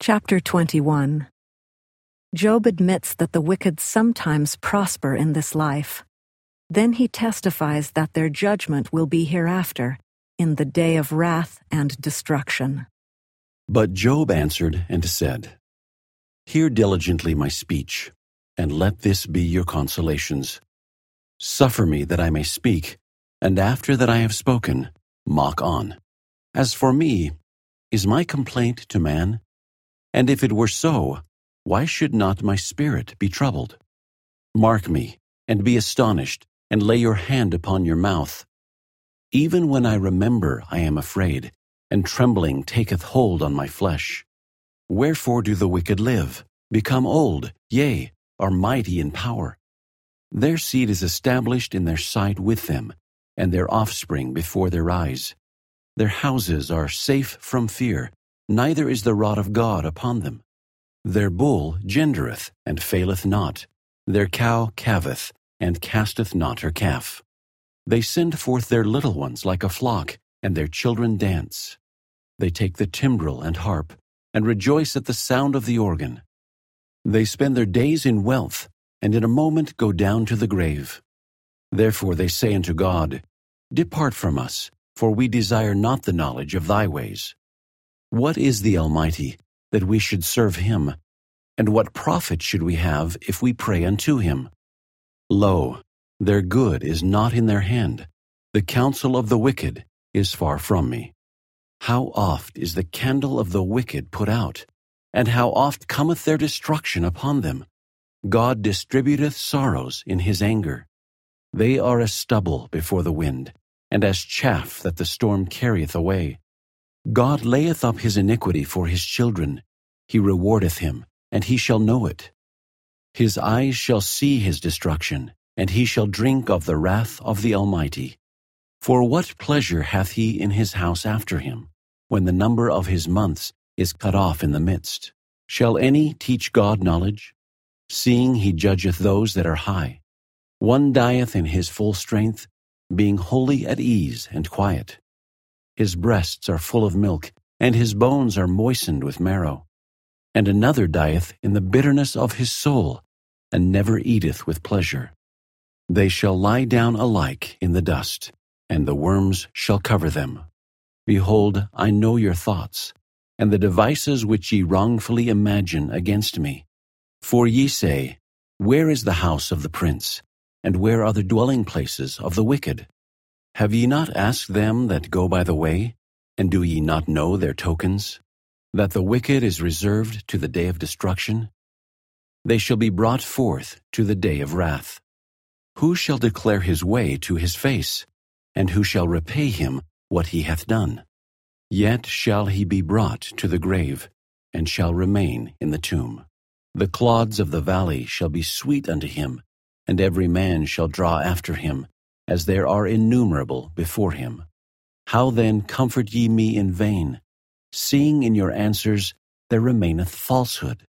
Chapter 21. Job admits that the wicked sometimes prosper in this life. Then he testifies that their judgment will be hereafter, in the day of wrath and destruction. But Job answered and said, Hear diligently my speech, and let this be your consolations. Suffer me that I may speak, and after that I have spoken, mock on. As for me, is my complaint to man? And if it were so, why should not my spirit be troubled? Mark me, and be astonished, and lay your hand upon your mouth. Even when I remember, I am afraid, and trembling taketh hold on my flesh. Wherefore do the wicked live, become old, yea, are mighty in power? Their seed is established in their sight with them, and their offspring before their eyes. Their houses are safe from fear, neither is the rod of God upon them. Their bull gendereth, and faileth not. Their cow calveth, and casteth not her calf. They send forth their little ones like a flock, and their children dance. They take the timbrel and harp, and rejoice at the sound of the organ. They spend their days in wealth, and in a moment go down to the grave. Therefore they say unto God, Depart from us, for we desire not the knowledge of thy ways. What is the Almighty, that we should serve him? And what profit should we have if we pray unto him? Lo, their good is not in their hand. The counsel of the wicked is far from me. How oft is the candle of the wicked put out, and how oft cometh their destruction upon them? God distributeth sorrows in his anger. They are as stubble before the wind, and as chaff that the storm carrieth away. God layeth up his iniquity for his children. He rewardeth him, and he shall know it. His eyes shall see his destruction, and he shall drink of the wrath of the Almighty. For what pleasure hath he in his house after him, when the number of his months is cut off in the midst? Shall any teach God knowledge? Seeing he judgeth those that are high. One dieth in his full strength, being wholly at ease and quiet. His breasts are full of milk, and his bones are moistened with marrow. And another dieth in the bitterness of his soul, and never eateth with pleasure. They shall lie down alike in the dust, and the worms shall cover them. Behold, I know your thoughts, and the devices which ye wrongfully imagine against me. For ye say, Where is the house of the prince? And where are the dwelling places of the wicked? Have ye not asked them that go by the way? And do ye not know their tokens? That the wicked is reserved to the day of destruction? They shall be brought forth to the day of wrath. Who shall declare his way to his face? And who shall repay him what he hath done? Yet shall he be brought to the grave, and shall remain in the tomb. The clods of the valley shall be sweet unto him, and every man shall draw after him, as there are innumerable before him. How then comfort ye me in vain, seeing in your answers there remaineth falsehood?